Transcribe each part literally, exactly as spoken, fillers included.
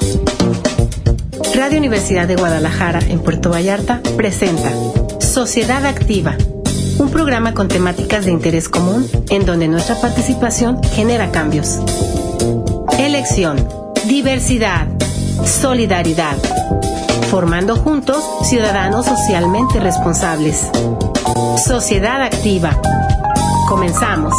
Radio Universidad de Guadalajara en Puerto Vallarta presenta Sociedad Activa, un programa con temáticas de interés común en donde nuestra participación genera cambios. Elección, diversidad, solidaridad, formando juntos ciudadanos socialmente responsables. Sociedad Activa. Comenzamos.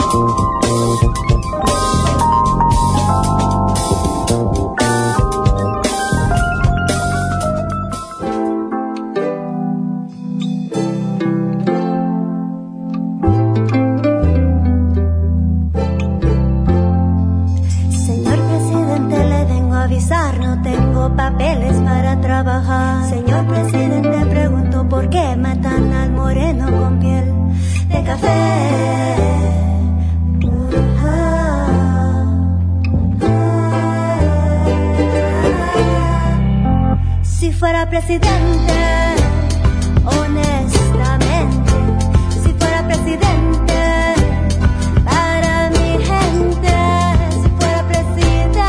Papeles para trabajar. Señor presidente, pregunto por qué matan al moreno con piel de café. Uh-huh. Si fuera presidente, honestamente, si fuera presidente para mi gente, si fuera presidente.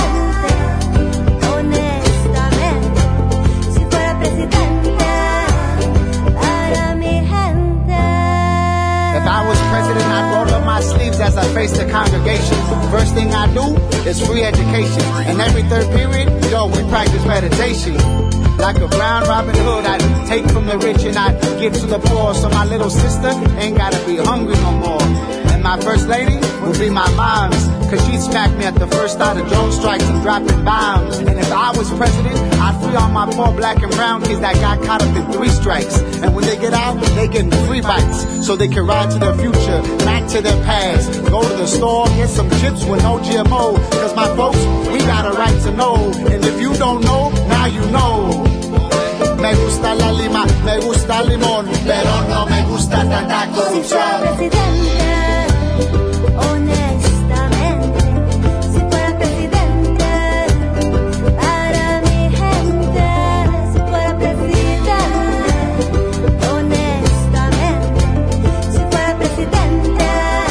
As I face the congregation, first thing I do is free education. And every third period, yo, we practice meditation. Like a brown Robin Hood, I'd take from the rich and I'd give to the poor, so my little sister ain't gotta be hungry no more. And my first lady would be my mom's, cause she'd smack me at the first start of drone strikes and dropping bombs. And if I was president, I'd free all my poor black and brown kids that got caught up in three strikes. And when they get out, they get free bites, so they can ride to their future, not to their past. Go to the store, get some chips with no G M O, cause my folks, we got a right to know. And if you don't know, now you know. Me gusta la lima, me gusta el limón, pero no me gusta tanta corrupción. Si fuera presidente, honestamente, si fuera presidente para mi gente, si fuera presidente, honestamente, si fuera presidente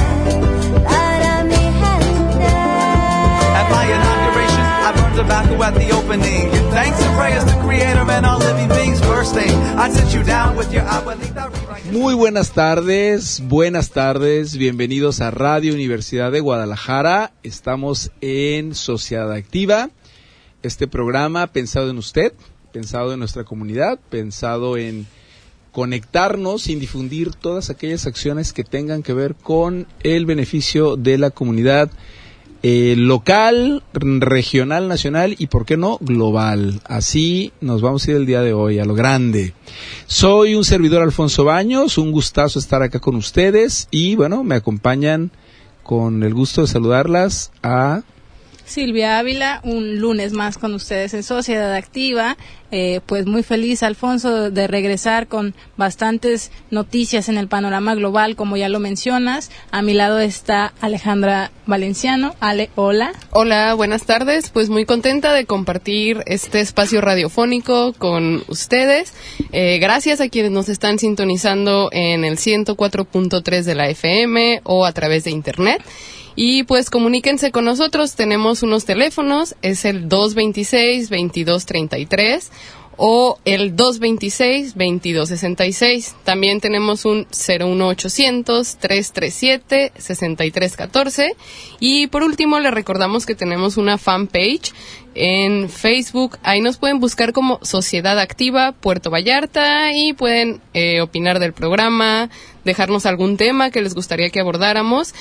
para mi gente. At my inauguration, I burned tobacco at the opening. Give thanks and praise to Creator and all living beings. First thing, I sit you down with your abuelita. Muy buenas tardes, buenas tardes, bienvenidos a Radio Universidad de Guadalajara. Estamos en Sociedad Activa, este programa pensado en usted, pensado en nuestra comunidad, pensado en conectarnos y difundir todas aquellas acciones que tengan que ver con el beneficio de la comunidad eh, local, regional, nacional y, ¿por qué no?, global. Así nos vamos a ir el día de hoy, a lo grande. Soy un servidor, Alfonso Baños, un gustazo estar acá con ustedes y, bueno, me acompañan con el gusto de saludarlas a Silvia Ávila, un lunes más con ustedes en Sociedad Activa. Eh, pues muy feliz, Alfonso, de regresar con bastantes noticias en el panorama global, como ya lo mencionas. A mi lado está Alejandra Valenciano. Ale, hola. Hola, buenas tardes. Pues muy contenta de compartir este espacio radiofónico con ustedes. Eh, gracias a quienes nos están sintonizando en el ciento cuatro punto tres de la F M o a través de internet. Y pues comuníquense con nosotros, tenemos unos teléfonos, es el dos veintiséis, veintidós treinta y tres o el dos veintiséis, veintidós sesenta y seis. También tenemos un cero uno ochocientos, trescientos treinta y siete, sesenta y tres catorce. Y por último les recordamos que tenemos una fanpage en Facebook, ahí nos pueden buscar como Sociedad Activa Puerto Vallarta y pueden eh, opinar del programa, dejarnos algún tema que les gustaría que abordáramos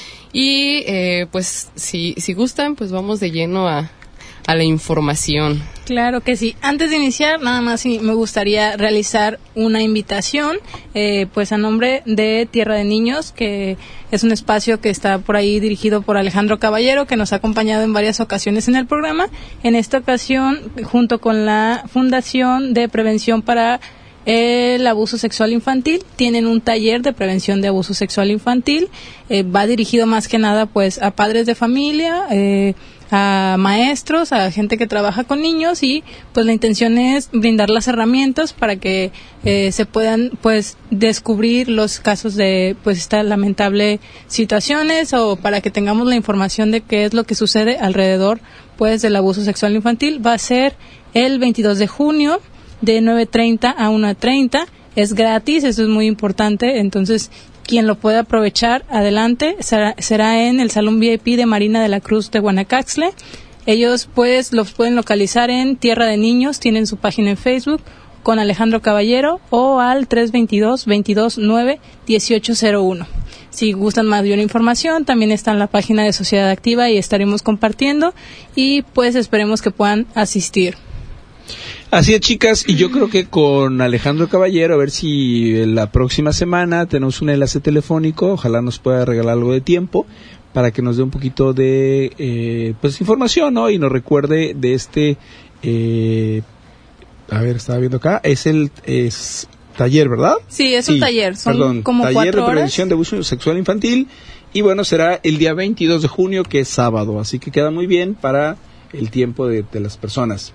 y eh, pues si, si gustan, pues vamos de lleno a, a la información. Claro que sí. Antes de iniciar, nada más sí, me gustaría realizar una invitación, eh, pues a nombre de Tierra de Niños, que es un espacio que está por ahí dirigido por Alejandro Caballero, que nos ha acompañado en varias ocasiones en el programa. En esta ocasión, junto con la Fundación de Prevención para el abuso sexual infantil. Tienen un taller de prevención de abuso sexual infantil. Eh, va dirigido más que nada pues a padres de familia, eh, a maestros, a gente que trabaja con niños, y pues la intención es brindar las herramientas para que eh, se puedan pues descubrir los casos de pues estas lamentables situaciones, o para que tengamos la información de qué es lo que sucede alrededor pues del abuso sexual infantil. Va a ser el veintidós de junio de nueve treinta a una treinta. Es gratis, eso es muy importante, entonces quien lo pueda aprovechar, adelante. Será, será en el Salón V I P de Marina de la Cruz de Guanacaxtle. Ellos pues los pueden localizar en Tierra de Niños, tienen su página en Facebook con Alejandro Caballero, o al tres veintidós, veintidós nueve, dieciocho cero uno. Si gustan mayor información, también está en la página de Sociedad Activa y estaremos compartiendo, y pues esperemos que puedan asistir. Así es, chicas, y yo creo que con Alejandro Caballero, a ver si la próxima semana tenemos un enlace telefónico, ojalá nos pueda regalar algo de tiempo para que nos dé un poquito de eh, pues información, ¿no? Y nos recuerde de este, eh, a ver, estaba viendo acá, es el es taller, ¿verdad? Sí, es un sí, taller, son perdón, como taller cuatro de horas. prevención de abuso sexual infantil, y bueno, será el día veintidós de junio, que es sábado, así que queda muy bien para el tiempo de, de las personas.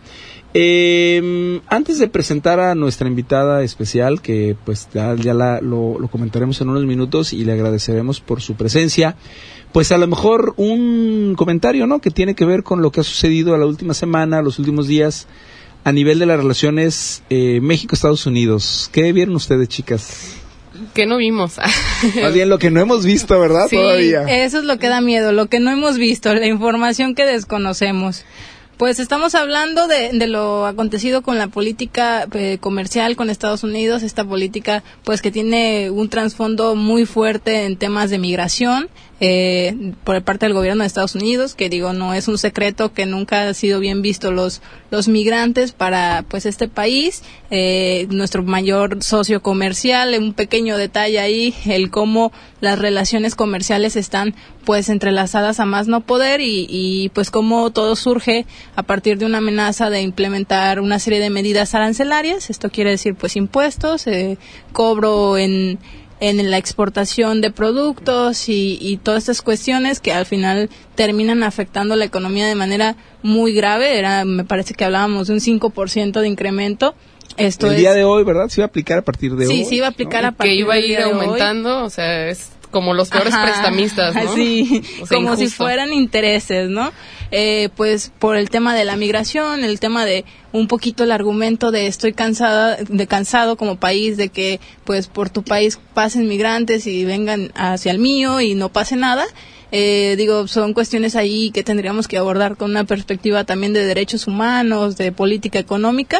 Eh, antes de presentar a nuestra invitada especial, que pues ya, ya la, lo, lo comentaremos en unos minutos y le agradeceremos por su presencia, pues a lo mejor un comentario, ¿no?, que tiene que ver con lo que ha sucedido a la última semana, los últimos días, a nivel de las relaciones eh, México-Estados Unidos. ¿Qué vieron ustedes, chicas? Que no vimos. Más bien lo que no hemos visto, ¿verdad? Sí, todavía. Eso es lo que da miedo, lo que no hemos visto, la información que desconocemos. Pues estamos hablando de, de lo acontecido con la política eh, comercial con Estados Unidos, esta política pues que tiene un trasfondo muy fuerte en temas de migración eh, por parte del gobierno de Estados Unidos, que digo, no es un secreto que nunca ha sido bien visto los los migrantes para pues este país, eh, nuestro mayor socio comercial. Un pequeño detalle ahí, el cómo las relaciones comerciales están pues entrelazadas a más no poder, y, y pues cómo todo surge a partir de una amenaza de implementar una serie de medidas arancelarias. Esto quiere decir pues impuestos, eh, cobro en en la exportación de productos y, y todas estas cuestiones que al final terminan afectando la economía de manera muy grave. Era, me parece que hablábamos de un cinco por ciento de incremento. Esto el es, día de hoy, ¿verdad? Se iba a aplicar a partir de sí, hoy. Sí, se iba a aplicar, ¿no?, a partir que iba a ir del día de aumentando, hoy. O sea, es como los peores Ajá, prestamistas, ¿no? Sí, o sea, como injusto. si fueran intereses, ¿no? Eh, pues por el tema de la migración, el tema de un poquito el argumento de estoy cansada, de cansado como país de que pues por tu país pasen migrantes y vengan hacia el mío y no pase nada. Eh, digo, son cuestiones ahí que tendríamos que abordar con una perspectiva también de derechos humanos, de política económica,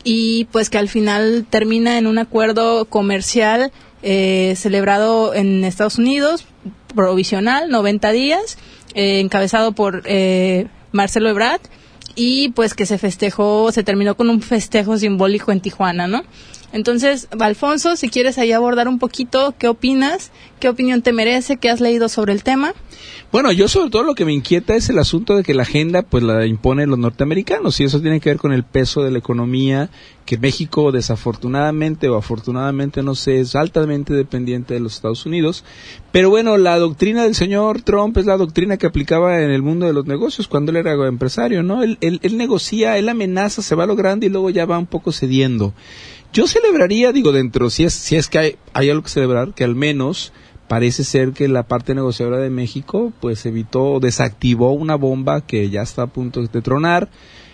y pues que al final termina en un acuerdo comercial eh, celebrado en Estados Unidos, provisional, noventa días, eh, encabezado por eh, Marcelo Ebrard, y pues que se festejó, se terminó con un festejo simbólico en Tijuana, ¿no? Entonces, Alfonso, si quieres ahí abordar un poquito, ¿qué opinas? ¿Qué opinión te merece? ¿Qué has leído sobre el tema? Bueno, yo sobre todo lo que me inquieta es el asunto de que la agenda pues la imponen los norteamericanos, y eso tiene que ver con el peso de la economía, que México desafortunadamente o afortunadamente, no sé, es altamente dependiente de los Estados Unidos. Pero bueno, la doctrina del señor Trump es la doctrina que aplicaba en el mundo de los negocios cuando él era empresario, ¿no? Él, él, él negocia, él amenaza, se va logrando y luego ya va un poco cediendo. Yo celebraría, digo, dentro, si es, si es que hay, hay algo que celebrar, que al menos parece ser que la parte negociadora de México pues evitó, desactivó una bomba que ya está a punto de tronar.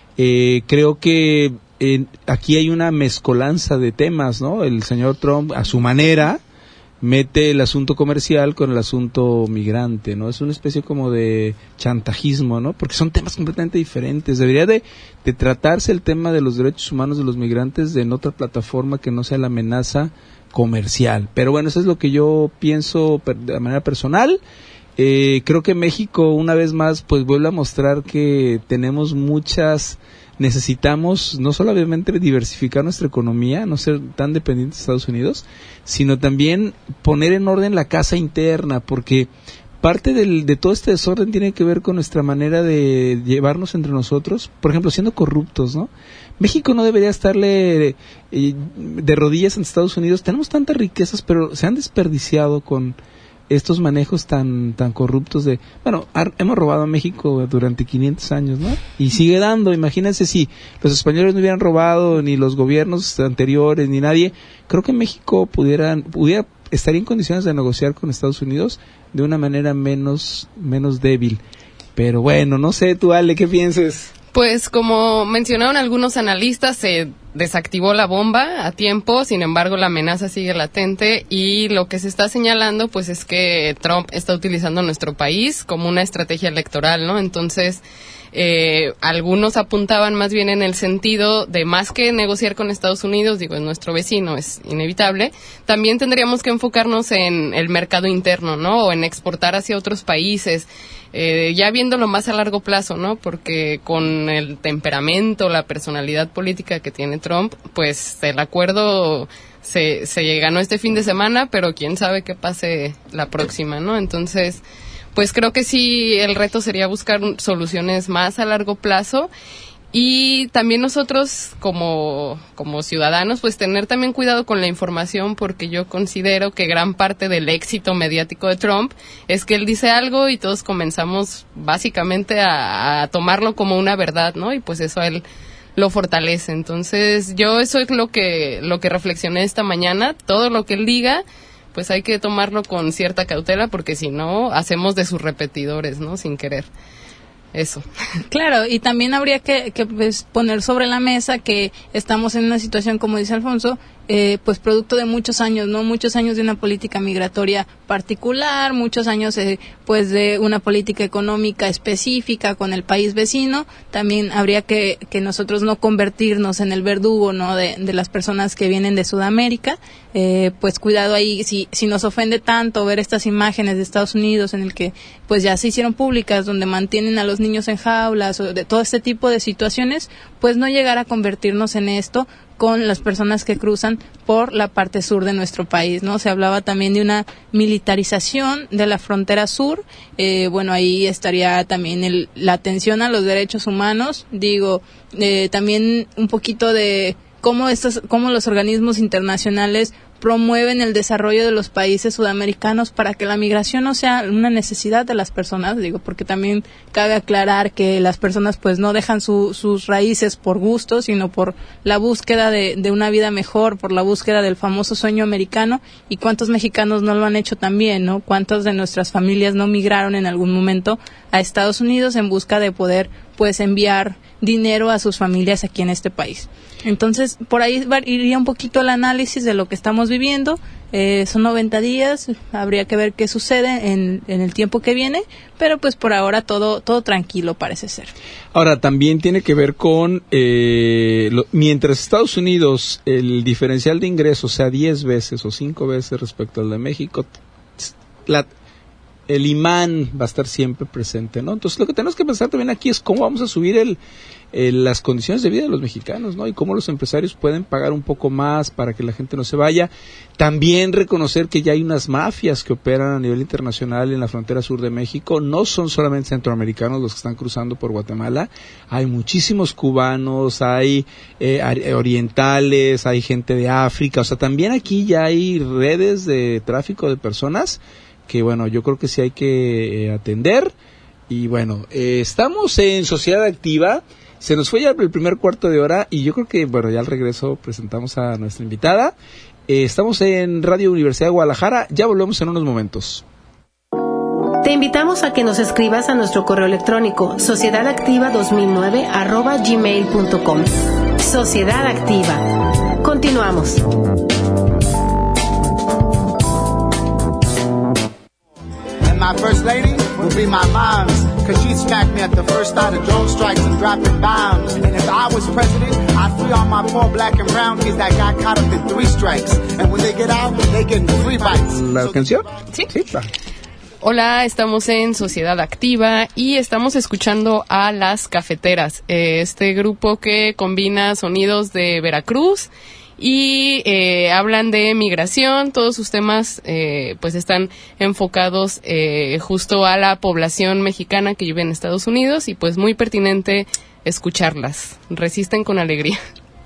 Eh, creo que eh, aquí hay una mezcolanza de temas, ¿no? El señor Trump, a su manera, mete el asunto comercial con el asunto migrante, ¿no? Es una especie como de chantajismo, ¿no? Porque son temas completamente diferentes. Debería de, de tratarse el tema de los derechos humanos de los migrantes de en otra plataforma que no sea la amenaza comercial. Pero bueno, eso es lo que yo pienso per, de manera personal. Eh, creo que México una vez más pues vuelve a mostrar que tenemos muchas, necesitamos no solamente diversificar nuestra economía, no ser tan dependientes de Estados Unidos, sino también poner en orden la casa interna, porque parte del, de todo este desorden tiene que ver con nuestra manera de llevarnos entre nosotros, por ejemplo, siendo corruptos, ¿no? México no debería estarle eh, de rodillas ante Estados Unidos. Tenemos tantas riquezas, pero se han desperdiciado con estos manejos tan tan corruptos de... Bueno, har, hemos robado a México durante quinientos años, ¿no? Y sigue dando. Imagínense si los españoles no hubieran robado, ni los gobiernos anteriores, ni nadie. Creo que México pudiera, pudiera estaría en condiciones de negociar con Estados Unidos de una manera menos, menos débil. Pero bueno, no sé, tú, Ale, ¿qué pienses? Pues como mencionaron algunos analistas, se desactivó la bomba a tiempo, sin embargo la amenaza sigue latente y lo que se está señalando pues es que Trump está utilizando nuestro país como una estrategia electoral, ¿no? Entonces, eh, algunos apuntaban más bien en el sentido de más que negociar con Estados Unidos, digo, es nuestro vecino, es inevitable, también tendríamos que enfocarnos en el mercado interno, ¿no? O en exportar hacia otros países. Eh, ya viéndolo más a largo plazo, ¿no? Porque con el temperamento, la personalidad política que tiene Trump, pues el acuerdo se, se ganó este fin de semana, pero quién sabe qué pase la próxima, ¿no? Entonces, pues creo que sí, el reto sería buscar soluciones más a largo plazo. Y también nosotros como, como ciudadanos, pues tener también cuidado con la información, porque yo considero que gran parte del éxito mediático de Trump es que él dice algo y todos comenzamos básicamente a, a tomarlo como una verdad, ¿no? Y pues eso a él lo fortalece. Entonces yo eso es lo que, lo que reflexioné esta mañana, todo lo que él diga, pues hay que tomarlo con cierta cautela, porque si no, hacemos de sus repetidores, ¿no? Sin querer. Eso. Claro, y también habría que, que pues, poner sobre la mesa que estamos en una situación, como dice Alfonso, eh, pues producto de muchos años, ¿no? Muchos años de una política migratoria particular, muchos años eh, pues de una política económica específica con el país vecino. También habría que, que nosotros no convertirnos en el verdugo, ¿no? De, de las personas que vienen de Sudamérica. Eh, pues cuidado ahí, si, si nos ofende tanto ver estas imágenes de Estados Unidos en el que pues ya se hicieron públicas, donde mantienen a los niños en jaulas, o de todo este tipo de situaciones, pues no llegar a convertirnos en esto con las personas que cruzan por la parte sur de nuestro país, ¿no? Se hablaba también de una militarización de la frontera sur. Eh, bueno, ahí estaría también el, la atención a los derechos humanos. Digo, eh, también un poquito de cómo estos, cómo los organismos internacionales promueven el desarrollo de los países sudamericanos para que la migración no sea una necesidad de las personas, digo, porque también cabe aclarar que las personas pues no dejan su, sus raíces por gusto, sino por la búsqueda de, de una vida mejor, por la búsqueda del famoso sueño americano. Y cuántos mexicanos no lo han hecho también, ¿no? Cuántas de nuestras familias no migraron en algún momento a Estados Unidos en busca de poder pues enviar dinero a sus familias aquí en este país. Entonces, por ahí iría un poquito el análisis de lo que estamos viviendo. Eh, son noventa días, habría que ver qué sucede en, en el tiempo que viene, pero pues por ahora todo todo tranquilo parece ser. Ahora, también tiene que ver con, eh, lo, mientras Estados Unidos, el diferencial de ingresos sea diez veces o cinco veces respecto al de México, la... el imán va a estar siempre presente, ¿no? Entonces, lo que tenemos que pensar también aquí es cómo vamos a subir el, el, las condiciones de vida de los mexicanos, ¿no? Y cómo los empresarios pueden pagar un poco más para que la gente no se vaya. También reconocer que ya hay unas mafias que operan a nivel internacional en la frontera sur de México. No son solamente centroamericanos los que están cruzando por Guatemala. Hay muchísimos cubanos, hay eh, orientales, hay gente de África. O sea, también aquí ya hay redes de tráfico de personas que bueno, yo creo que sí hay que eh, atender. Y bueno, eh, estamos en Sociedad Activa, se nos fue ya el primer cuarto de hora y yo creo que, bueno, ya al regreso presentamos a nuestra invitada. Eh, estamos en Radio Universidad de Guadalajara, ya volvemos en unos momentos. Te invitamos a que nos escribas a nuestro correo electrónico sociedadactiva dos mil nueve arroba gmail punto com. Sociedad Activa. Continuamos. My first lady will be my mom's, cause she'd smack me at the first start of drone strikes and dropping bombs. And if I was president, I'd free all my poor black and brown kids that got caught up in three strikes. And when they get out, they get free bites. ¿La canción? Sí. Sí, claro. Hola, estamos en Sociedad Activa y estamos escuchando a Las Cafeteras, este grupo que combina sonidos de Veracruz y eh, hablan de migración. Todos sus temas eh, pues están enfocados eh, justo a la población mexicana que vive en Estados Unidos y pues muy pertinente escucharlas. Resisten con alegría.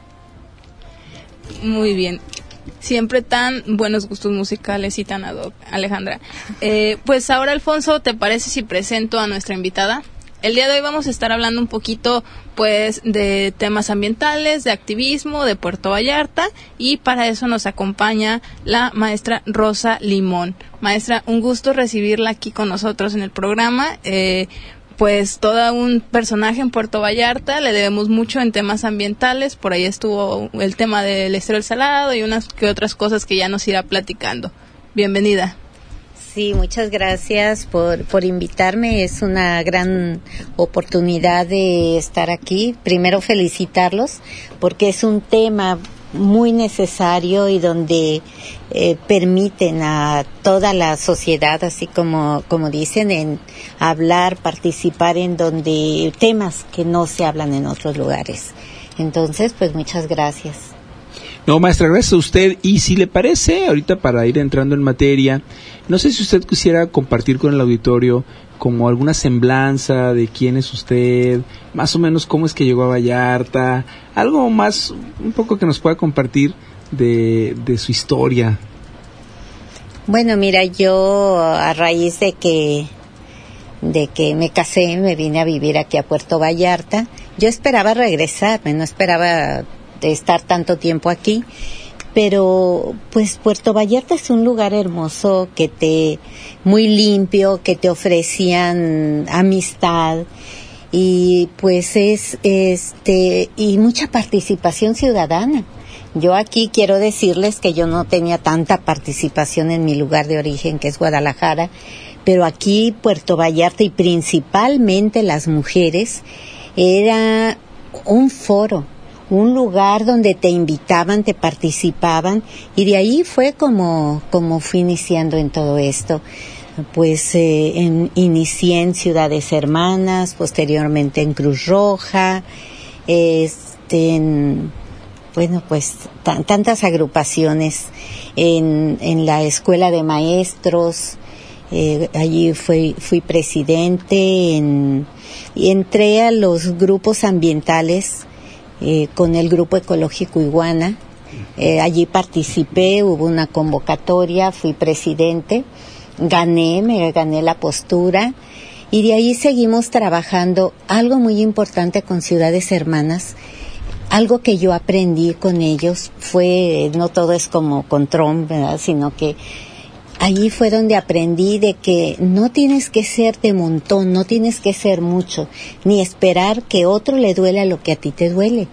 Muy bien. Siempre tan buenos gustos musicales y tan ad hoc, Alejandra. Eh, pues ahora, Alfonso, ¿te parece si presento a nuestra invitada? El día de hoy vamos a estar hablando un poquito, pues, de temas ambientales, de activismo, de Puerto Vallarta, y para eso nos acompaña la maestra Rosa Limón. Maestra, un gusto recibirla aquí con nosotros en el programa. Eh, pues todo un personaje en Puerto Vallarta, le debemos mucho en temas ambientales, por ahí estuvo el tema del Estero del Salado y unas que otras cosas que ya nos irá platicando. Bienvenida. Sí, muchas gracias por, por invitarme, es una gran oportunidad de estar aquí. Primero felicitarlos porque es un tema muy necesario y donde eh, permiten a toda la sociedad, así como como dicen, en hablar, participar en donde temas que no se hablan en otros lugares. Entonces, pues muchas gracias. No, maestra, gracias a usted. Y si le parece, ahorita para ir entrando en materia, no sé si usted quisiera compartir con el auditorio como alguna semblanza de quién es usted, más o menos cómo es que llegó a Vallarta, algo más, un poco que nos pueda compartir de, de su historia. Bueno, mira, yo a raíz de que de que me casé, me vine a vivir aquí a Puerto Vallarta. Yo esperaba regresarme, no esperaba de estar tanto tiempo aquí, pero pues Puerto Vallarta es un lugar hermoso, que te muy limpio, que te ofrecían amistad y pues es este y mucha participación ciudadana. Yo aquí quiero decirles que yo no tenía tanta participación en mi lugar de origen, que es Guadalajara, pero aquí Puerto Vallarta y principalmente las mujeres era un foro, un lugar donde te invitaban, te participaban, y de ahí fue como como fui iniciando en todo esto. Pues eh, en, inicié en Ciudades Hermanas, posteriormente en Cruz Roja, este, en, bueno, pues t- tantas agrupaciones, en, en la Escuela de Maestros, eh, allí fui, fui presidente, en, y entré a los grupos ambientales, Eh, con el Grupo Ecológico Iguana. Eh, allí participé, hubo una convocatoria, fui presidente, gané, me gané la postura y de ahí seguimos trabajando. Algo muy importante con Ciudades Hermanas, algo que yo aprendí con ellos fue, no todo es como con Trump, ¿verdad?, sino que allí fue donde aprendí de que no tienes que ser de montón, no tienes que ser mucho, ni esperar que otro le duela lo que a ti te duele.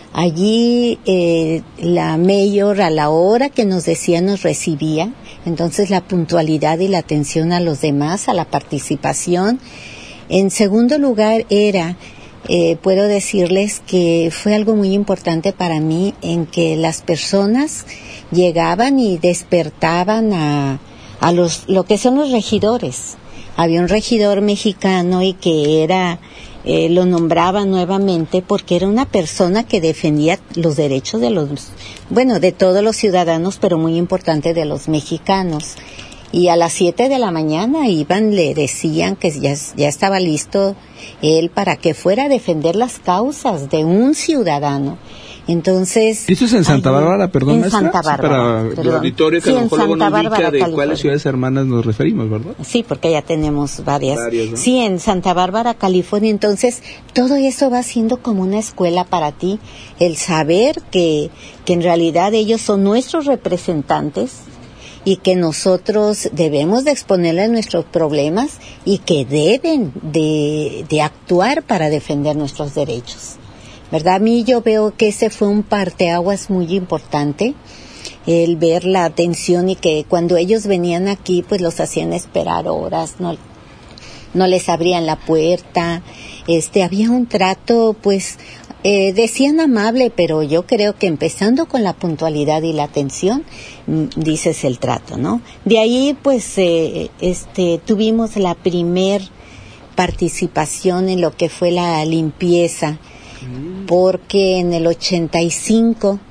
Allí eh, la mayor a la hora que nos decía nos recibía, entonces la puntualidad y la atención a los demás, a la participación. En segundo lugar era, eh, puedo decirles que fue algo muy importante para mí en que las personas llegaban y despertaban a a los lo que son los regidores. Había un regidor mexicano y que era eh, lo nombraba nuevamente porque era una persona que defendía los derechos de los, bueno, de todos los ciudadanos, pero muy importante de los mexicanos. Y a las siete de la mañana iban, le decían que ya, ya estaba listo él para que fuera a defender las causas de un ciudadano. Entonces, ¿esto es en Santa Bárbara, perdón, en maestra? Santa Bárbara, para perdón. el auditorio que Sí, a lo mejor luego nos Bárbara, ubica de California. cuáles ciudades hermanas nos referimos, ¿verdad? Sí, porque ya tenemos varias. Varias, ¿no? Sí, en Santa Bárbara, California. Entonces, todo eso va siendo como una escuela para ti, el saber que, que en realidad ellos son nuestros representantes y que nosotros debemos de exponerles nuestros problemas y que deben de, de actuar para defender nuestros derechos. ¿Verdad? A mí yo veo que ese fue un parteaguas muy importante, el ver la atención y que cuando ellos venían aquí pues los hacían esperar horas, no, no les abrían la puerta, este, había un trato pues, eh, decían amable, pero yo creo que empezando con la puntualidad y la atención, dices el trato, ¿no? De ahí pues eh, este, tuvimos la primer participación en lo que fue la limpieza, porque en el ochenta y cinco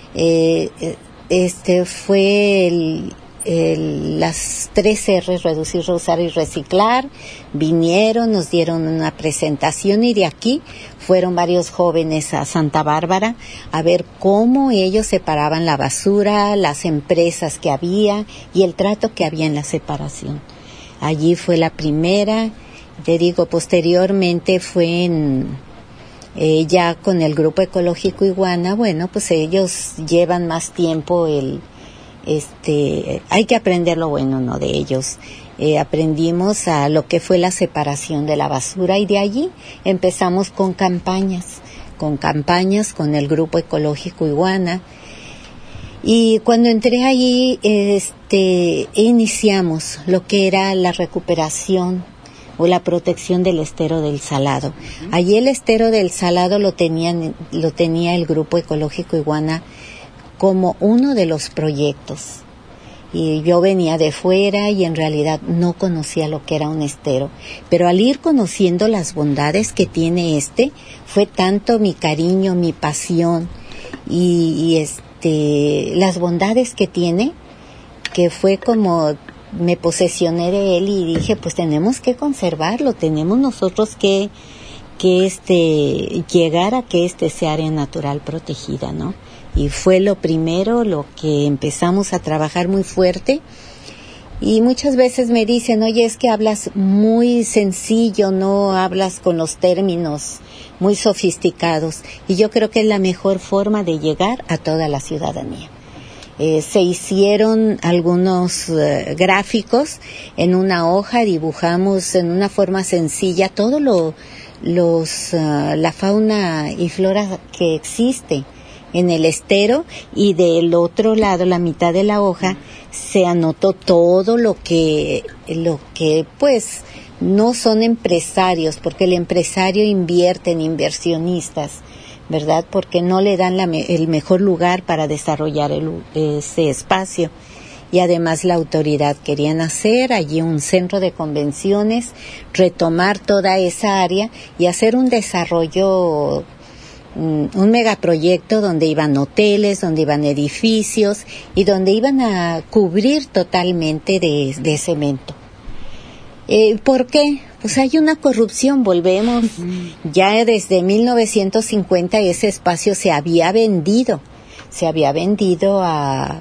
Eh, este fue el, el, las tres R, reducir, reusar y reciclar. Vinieron, nos dieron una presentación y de aquí fueron varios jóvenes a Santa Bárbara a ver cómo ellos separaban la basura, las empresas que había y el trato que había en la separación. Allí fue la primera, te digo, posteriormente fue en, eh, ya con el Grupo Ecológico Iguana. Bueno, pues ellos llevan más tiempo, el, este, hay que aprender lo bueno, ¿no?, de ellos. Eh, aprendimos a lo que fue la separación de la basura y de allí empezamos con campañas, con campañas con el Grupo Ecológico Iguana. Y cuando entré allí, este, iniciamos lo que era la recuperación o la protección del estero del Salado. Allí el estero del Salado lo tenían, lo tenía el Grupo Ecológico Iguana como uno de los proyectos. Y yo venía de fuera y en realidad no conocía lo que era un estero. Pero al ir conociendo las bondades que tiene este, fue tanto mi cariño, mi pasión y, y este, las bondades que tiene, que fue como me posesioné de él y dije, pues tenemos que conservarlo, tenemos nosotros que, que este, llegar a que este sea área natural protegida, ¿no? Y fue lo primero, lo que empezamos a trabajar muy fuerte. Y muchas veces me dicen, oye, es que hablas muy sencillo, no hablas con los términos muy sofisticados. Y yo creo que es la mejor forma de llegar a toda la ciudadanía. Eh, se hicieron algunos uh, gráficos en una hoja, dibujamos en una forma sencilla todo lo, los, uh, la fauna y flora que existe en el estero, y del otro lado, la mitad de la hoja, se anotó todo lo que, lo que pues no son empresarios, porque el empresario invierte en inversionistas, ¿verdad? Porque no le dan la, el mejor lugar para desarrollar el, ese espacio. Y además la autoridad querían hacer allí un centro de convenciones, retomar toda esa área y hacer un desarrollo, un megaproyecto donde iban hoteles, donde iban edificios y donde iban a cubrir totalmente de, de cemento. Eh, ¿Por qué? Pues hay una corrupción, volvemos. Ya desde mil novecientos cincuenta ese espacio se había vendido, se había vendido a,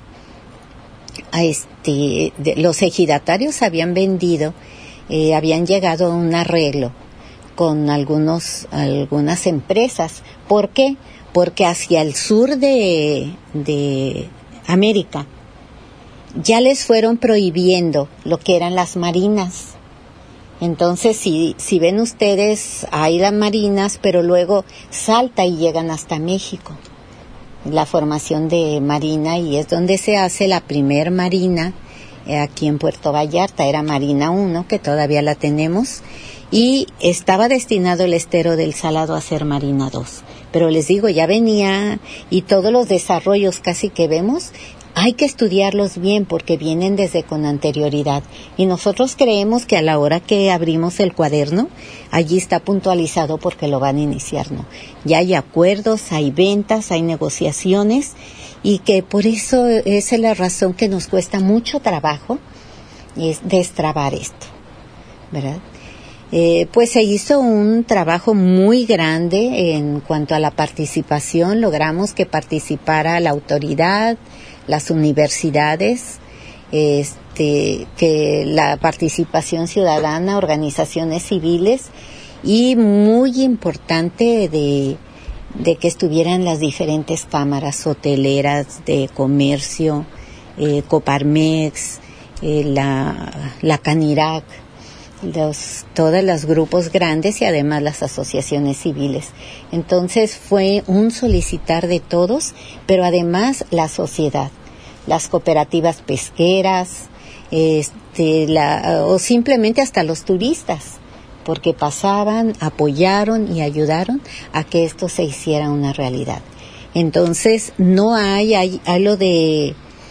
a este, de, los ejidatarios habían vendido, eh, habían llegado a un arreglo con algunos, algunas empresas. ¿Por qué? Porque hacia el sur de, de América ya les fueron prohibiendo lo que eran las marinas. Entonces, si, si ven ustedes, hay las marinas, pero luego salta y llegan hasta México. La formación de marina, y es donde se hace la primer marina, eh, aquí en Puerto Vallarta, era Marina uno, que todavía la tenemos, y estaba destinado el estero del Salado a ser Marina dos. Pero les digo, ya venía, y todos los desarrollos casi que vemos, hay que estudiarlos bien porque vienen desde con anterioridad. Y nosotros creemos que a la hora que abrimos el cuaderno, allí está puntualizado porque lo van a iniciar, ¿no? Ya hay acuerdos, hay ventas, hay negociaciones, y que por eso esa es la razón que nos cuesta mucho trabajo, es destrabar esto, ¿verdad? Eh, pues se hizo un trabajo muy grande en cuanto a la participación. Logramos que participara la autoridad, las universidades, este, que la participación ciudadana, organizaciones civiles, y muy importante de, de que estuvieran las diferentes cámaras hoteleras, de comercio, eh, Coparmex, eh, la, la Canirac, los, todos los grupos grandes y además las asociaciones civiles. Entonces fue un solicitar de todos, pero además la sociedad, las cooperativas pesqueras, este, la, o simplemente hasta los turistas, porque pasaban, apoyaron y ayudaron a que esto se hiciera una realidad. Entonces no hay, hay, hay lo de,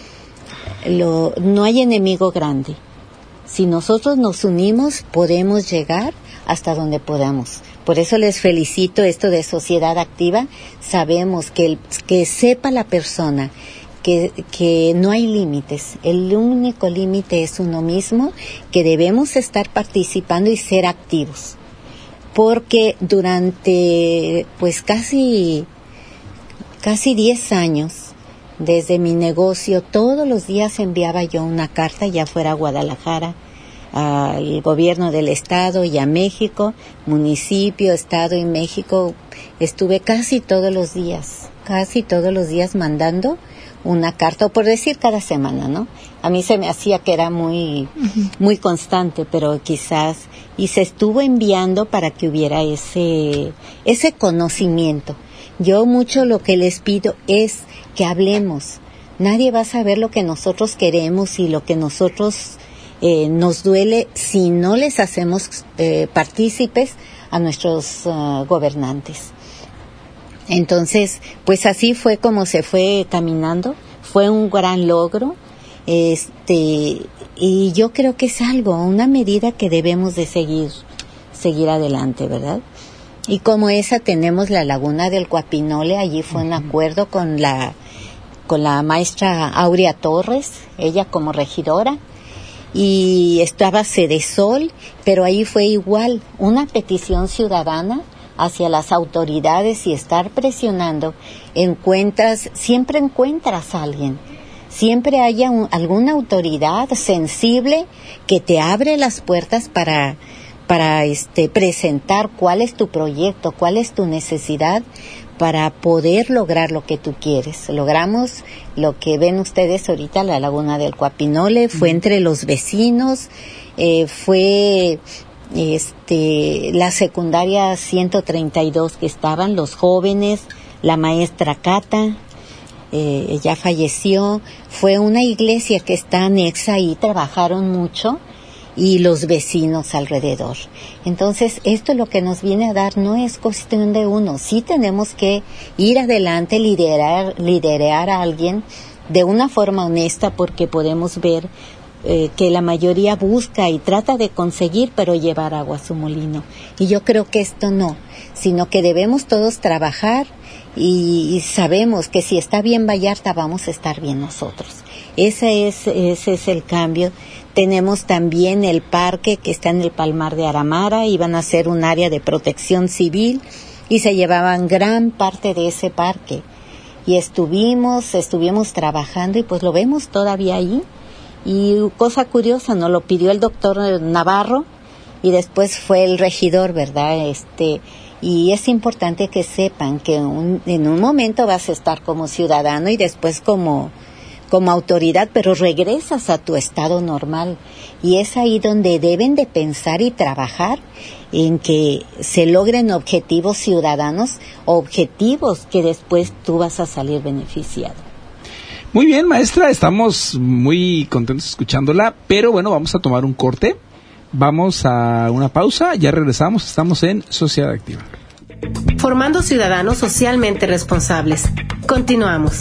lo, no hay enemigo grande. Si nosotros nos unimos, podemos llegar hasta donde podamos. Por eso les felicito esto de sociedad activa. Sabemos que, el, que sepa la persona que, que no hay límites. El único límite es uno mismo, que debemos estar participando y ser activos. Porque durante pues casi, casi diez años, desde mi negocio, todos los días enviaba yo una carta, ya fuera a Guadalajara, al gobierno del estado y a México, municipio, estado y México. Estuve casi todos los días, casi todos los días mandando una carta, o por decir cada semana, ¿no? A mí se me hacía que era muy, uh-huh. muy constante, pero quizás, y se estuvo enviando para que hubiera ese, ese conocimiento. Yo mucho lo que les pido es que hablemos. Nadie va a saber lo que nosotros queremos y lo que nosotros eh, nos duele si no les hacemos eh, partícipes a nuestros uh, gobernantes. Entonces, pues así fue como se fue caminando. Fue un gran logro. Este, y yo creo que es algo, una medida que debemos de seguir, seguir adelante, ¿verdad? Y como esa tenemos la Laguna del Cuapinole, allí fue un acuerdo con la, con la maestra Aurea Torres, ella como regidora, y estaba Cedesol, pero ahí fue igual, una petición ciudadana hacia las autoridades y estar presionando. Encuentras, siempre encuentras a alguien. Siempre haya un, alguna autoridad sensible que te abre las puertas para, para este, presentar cuál es tu proyecto, cuál es tu necesidad para poder lograr lo que tú quieres. Logramos lo que ven ustedes ahorita, la Laguna del Cuapinole, fue entre los vecinos, eh, fue este, la secundaria ciento treinta y dos que estaban, los jóvenes, la maestra Cata, eh, ella falleció, fue una iglesia que está anexa y trabajaron mucho, y los vecinos alrededor. Entonces, esto lo que nos viene a dar no es cuestión de uno, sí tenemos que ir adelante, liderar, liderar a alguien de una forma honesta, porque podemos ver eh, que la mayoría busca y trata de conseguir, pero llevar agua a su molino. Y yo creo que esto no, sino que debemos todos trabajar y, y sabemos que si está bien Vallarta, vamos a estar bien nosotros. Ese es, ese es el cambio. Tenemos también el parque que está en el Palmar de Aramara, iban a ser un área de protección civil y se llevaban gran parte de ese parque. Y estuvimos, estuvimos trabajando y pues lo vemos todavía ahí. Y cosa curiosa, nos lo pidió el doctor Navarro y después fue el regidor, ¿verdad? Este, y es importante que sepan que un, en un momento vas a estar como ciudadano y después como... como autoridad, pero regresas a tu estado normal, y es ahí donde deben de pensar y trabajar en que se logren objetivos ciudadanos, objetivos que después tú vas a salir beneficiado. Muy bien, maestra, estamos muy contentos escuchándola, pero bueno, vamos a tomar un corte, vamos a una pausa, ya regresamos, estamos en Sociedad Activa. Formando ciudadanos socialmente responsables. Continuamos.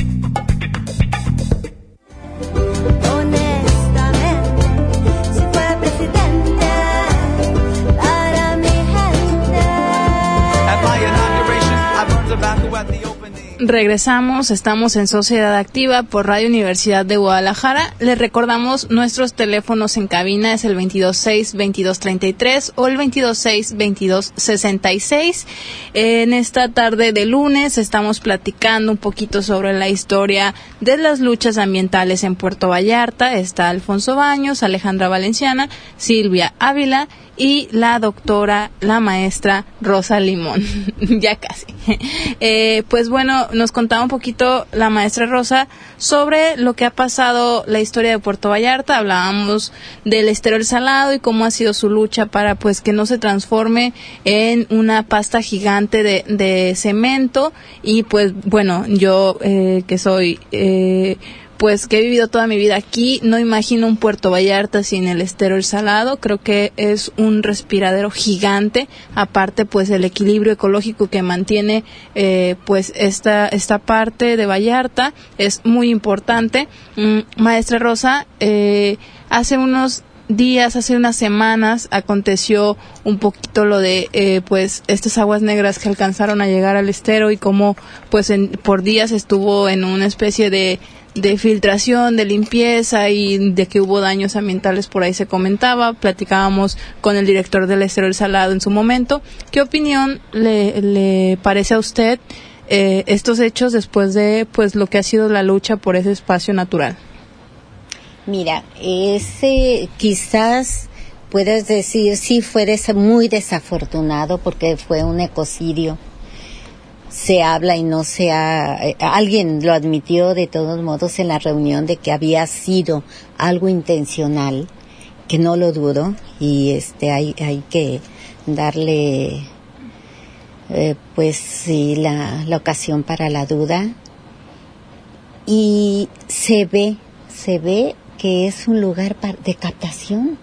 Regresamos, estamos en Sociedad Activa por Radio Universidad de Guadalajara. Les recordamos nuestros teléfonos en cabina, es el veintidós seis, veintidós treinta y tres o el veintidós seis, veintidós sesenta y seis. En esta tarde de lunes estamos platicando un poquito sobre la historia de las luchas ambientales en Puerto Vallarta. Está Alfonso Baños, Alejandra Valenciana, Silvia Ávila y la doctora, la maestra Rosa Limón. Ya casi. Eh, pues bueno, nos contaba un poquito la maestra Rosa sobre lo que ha pasado, la historia de Puerto Vallarta. Hablábamos del estero El Salado y cómo ha sido su lucha para pues que no se transforme en una pasta gigante de, de cemento. Y pues bueno, yo eh, que soy... Eh, pues que he vivido toda mi vida aquí, no imagino un Puerto Vallarta sin el estero El Salado. Creo que es un respiradero gigante, aparte pues el equilibrio ecológico que mantiene eh, pues esta esta parte de Vallarta es muy importante. Mm, maestra Rosa, eh, hace unos días, hace unas semanas, aconteció un poquito lo de eh, pues estas aguas negras que alcanzaron a llegar al estero y cómo pues en, por días estuvo en una especie de, de filtración, de limpieza y de que hubo daños ambientales, por ahí se comentaba. Platicábamos con el director del Estero El Salado en su momento. ¿Qué opinión le, le parece a usted eh, estos hechos después de pues lo que ha sido la lucha por ese espacio natural? Mira, ese quizás puedes decir sí fue des- muy desafortunado porque fue un ecocidio. Se habla y no se ha... Eh, alguien lo admitió de todos modos en la reunión de que había sido algo intencional, que no lo dudo, y este hay hay que darle eh, pues sí la, la ocasión para la duda. Y se ve, se ve que es un lugar de captación.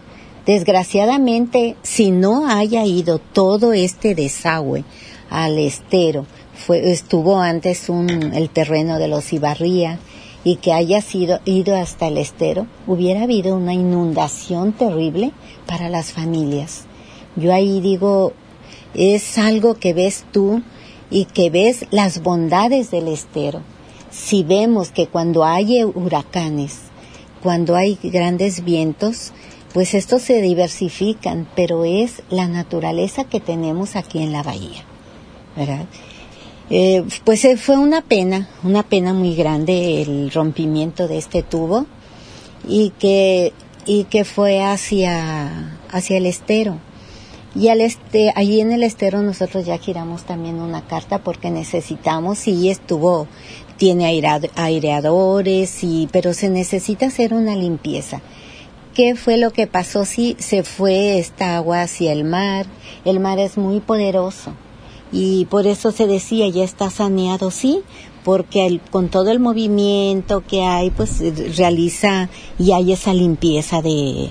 Desgraciadamente, si no haya ido todo este desagüe al estero, fue, estuvo antes un, el terreno de los Ibarría, y que haya sido, ido hasta el estero, hubiera habido una inundación terrible para las familias. Yo ahí digo, es algo que ves tú y que ves las bondades del estero. Si vemos que cuando hay huracanes, cuando hay grandes vientos, pues estos se diversifican, pero es la naturaleza que tenemos aquí en la bahía, ¿verdad? Eh, pues eh, fue una pena, una pena muy grande el rompimiento de este tubo y que y que fue hacia hacia el estero. Y al este, allí en el estero nosotros ya giramos también una carta porque necesitamos, y estuvo, tiene aire, aireadores, y, pero se necesita hacer una limpieza. ¿Qué fue lo que pasó? Sí, se fue esta agua hacia el mar, el mar es muy poderoso, y por eso se decía, ya está saneado, sí, porque el, con todo el movimiento que hay, pues realiza, y hay esa limpieza de...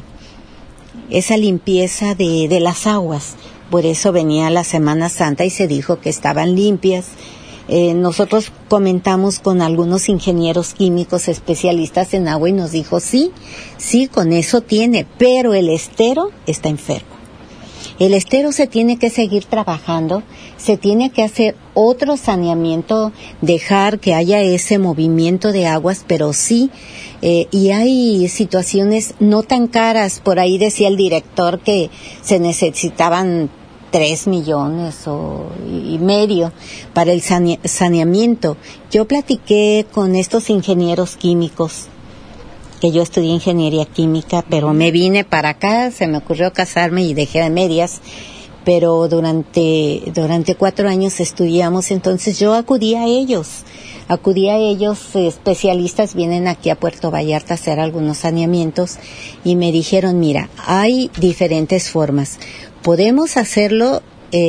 esa limpieza de, de las aguas. Por eso venía la Semana Santa y se dijo que estaban limpias. Eh, nosotros comentamos con algunos ingenieros químicos especialistas en agua y nos dijo, sí, sí, con eso tiene, pero el estero está enfermo. El estero se tiene que seguir trabajando, se tiene que hacer otro saneamiento, dejar que haya ese movimiento de aguas, pero sí, eh, y hay situaciones no tan caras. Por ahí decía el director que se necesitaban tres millones o, y medio para el sane, saneamiento. Yo platiqué con estos ingenieros químicos, que yo estudié ingeniería química, pero me vine para acá, se me ocurrió casarme y dejé de medias, pero durante durante cuatro años estudiamos, entonces yo acudí a ellos, acudí a ellos, especialistas vienen aquí a Puerto Vallarta a hacer algunos saneamientos, y me dijeron, mira, hay diferentes formas, podemos hacerlo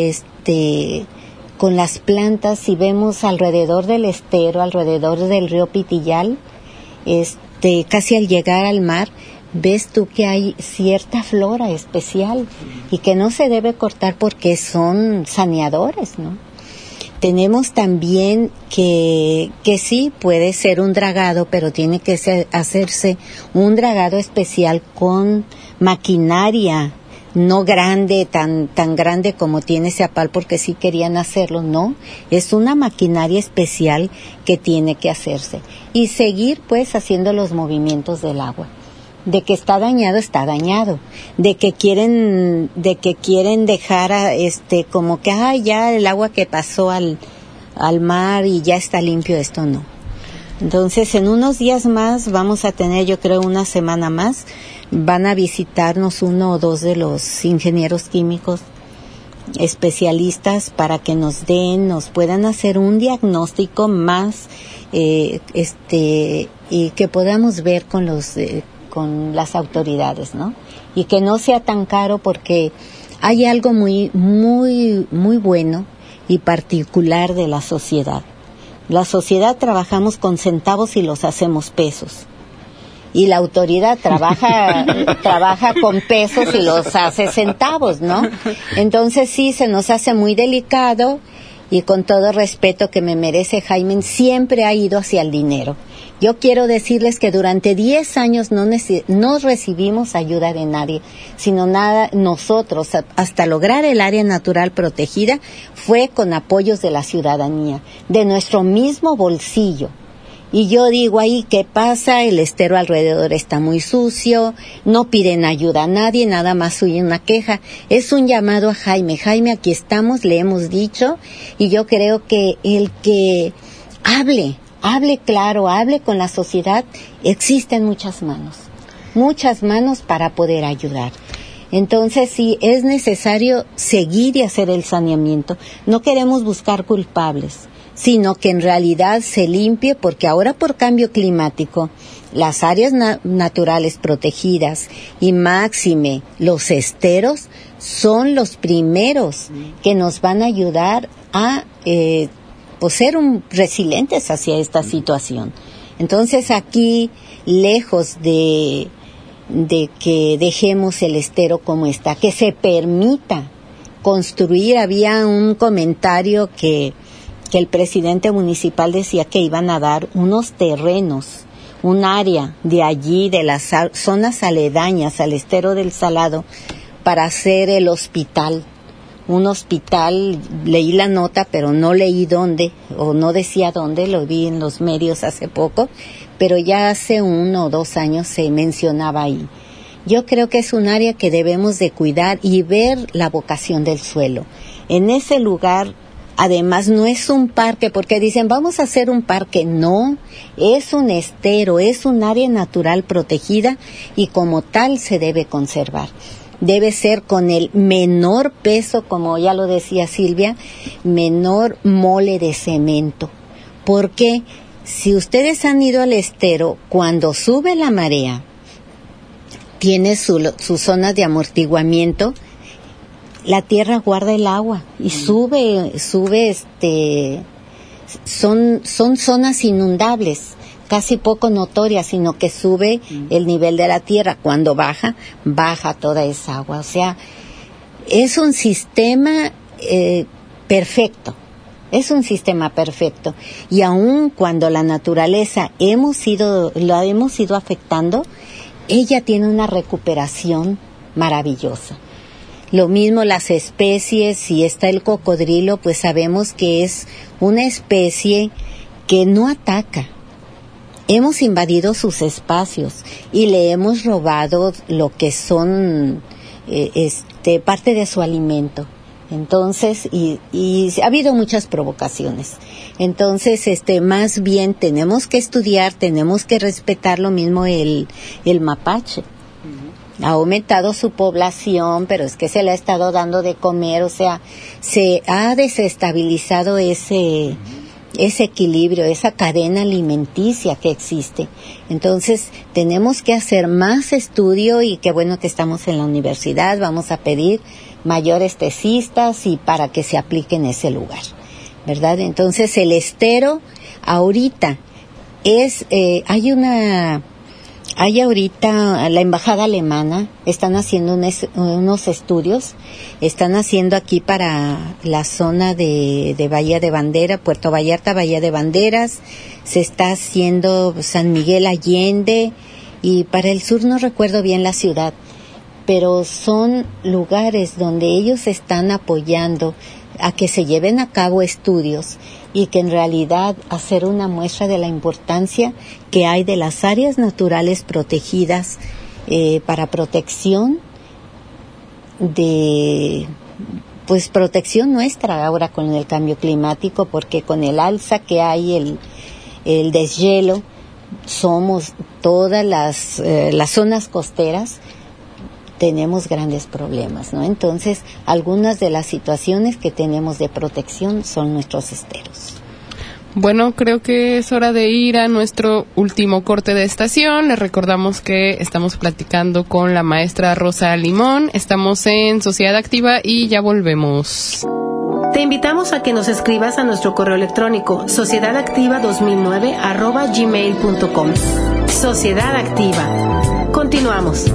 este con las plantas, si vemos alrededor del estero, alrededor del río Pitillal, este De casi al llegar al mar, ves tú que hay cierta flora especial y que no se debe cortar porque son saneadores, ¿no? Tenemos también que, que sí puede ser un dragado, pero tiene que ser, hacerse un dragado especial con maquinaria, no grande, tan, tan grande como tiene Seapal, porque sí querían hacerlo, no, es una maquinaria especial que tiene que hacerse. Y seguir pues haciendo los movimientos del agua. De que está dañado, está dañado. De que quieren, de que quieren dejar a, este, como que, ah, ya el agua que pasó al, al mar y ya está limpio, esto no. Entonces, en unos días más vamos a tener, yo creo, una semana más, van a visitarnos uno o dos de los ingenieros químicos especialistas para que nos den, nos puedan hacer un diagnóstico más, eh, este, y que podamos ver con los, eh, con las autoridades, ¿no? Y que no sea tan caro, porque hay algo muy, muy, muy bueno y particular de la sociedad. La sociedad trabajamos con centavos y los hacemos pesos. Y la autoridad trabaja trabaja con pesos y los hace centavos, ¿no? Entonces sí, se nos hace muy delicado, y con todo respeto que me merece Jaime, siempre ha ido hacia el dinero. Yo quiero decirles que durante diez años no, nece- no recibimos ayuda de nadie, sino nada, nosotros, hasta lograr el área natural protegida, fue con apoyos de la ciudadanía, de nuestro mismo bolsillo. Y yo digo ahí, ¿qué pasa? El estero alrededor está muy sucio, no piden ayuda a nadie, nada más oye una queja. Es un llamado a Jaime. Jaime, aquí estamos, le hemos dicho, y yo creo que el que hable, hable claro, hable con la sociedad, existen muchas manos, muchas manos para poder ayudar. Entonces, sí, es necesario seguir y hacer el saneamiento. No queremos buscar culpables, sino que en realidad se limpie, porque ahora por cambio climático, las áreas na- naturales protegidas y máxime los esteros son los primeros que nos van a ayudar a eh, pues ser un, resilientes hacia esta situación. Entonces aquí, lejos de, de que dejemos el estero como está, que se permita construir, había un comentario que que el presidente municipal decía que iban a dar unos terrenos, un área de allí, de las zonas aledañas al estero del Salado, para hacer el hospital. Un hospital, leí la nota, pero no leí dónde, o no decía dónde, lo vi en los medios hace poco, pero ya hace uno o dos años se mencionaba ahí. Yo creo que es un área que debemos de cuidar y ver la vocación del suelo. En ese lugar, además, no es un parque, porque dicen, vamos a hacer un parque. No, es un estero, es un área natural protegida y como tal se debe conservar. Debe ser con el menor peso, como ya lo decía Silvia, menor mole de cemento. Porque si ustedes han ido al estero, cuando sube la marea, tiene su, su zona de amortiguamiento, la tierra guarda el agua y sube, sube este, son, son zonas inundables, casi poco notorias, sino que sube el nivel de la tierra. Cuando baja, baja toda esa agua. O sea, es un sistema eh, perfecto, es un sistema perfecto. Y aun cuando la naturaleza hemos ido, la hemos ido afectando, ella tiene una recuperación maravillosa. Lo mismo las especies, si está el cocodrilo, pues sabemos que es una especie que no ataca. Hemos invadido sus espacios y le hemos robado lo que son eh, este, parte de su alimento. Entonces, y, y ha habido muchas provocaciones. Entonces, este, más bien tenemos que estudiar, tenemos que respetar lo mismo el, el mapache. Ha aumentado su población, pero es que se le ha estado dando de comer, o sea, se ha desestabilizado ese, ese equilibrio, esa cadena alimenticia que existe. Entonces, tenemos que hacer más estudio y qué bueno que estamos en la universidad, vamos a pedir mayores tesistas y para que se aplique en ese lugar, ¿verdad? Entonces, el estero ahorita es, eh, hay una... Hay ahorita la embajada alemana, están haciendo unos, unos estudios, están haciendo aquí para la zona de, de Bahía de Bandera, Puerto Vallarta, Bahía de Banderas, se está haciendo San Miguel Allende y para el sur no recuerdo bien la ciudad, pero son lugares donde ellos están apoyando a que se lleven a cabo estudios y que en realidad hacer una muestra de la importancia que hay de las áreas naturales protegidas eh, para protección de, pues protección nuestra ahora con el cambio climático, porque con el alza que hay, el, el deshielo, somos todas las, eh, las zonas costeras, tenemos grandes problemas, ¿no? Entonces, algunas de las situaciones que tenemos de protección son nuestros esteros. Bueno, creo que es hora de ir a nuestro último corte de estación. Les recordamos que estamos platicando con la maestra Rosa Limón. Estamos en Sociedad Activa y ya volvemos. Te invitamos a que nos escribas a nuestro correo electrónico sociedadactiva dos mil nueve arroba gmail punto com. Sociedad Activa. Continuamos.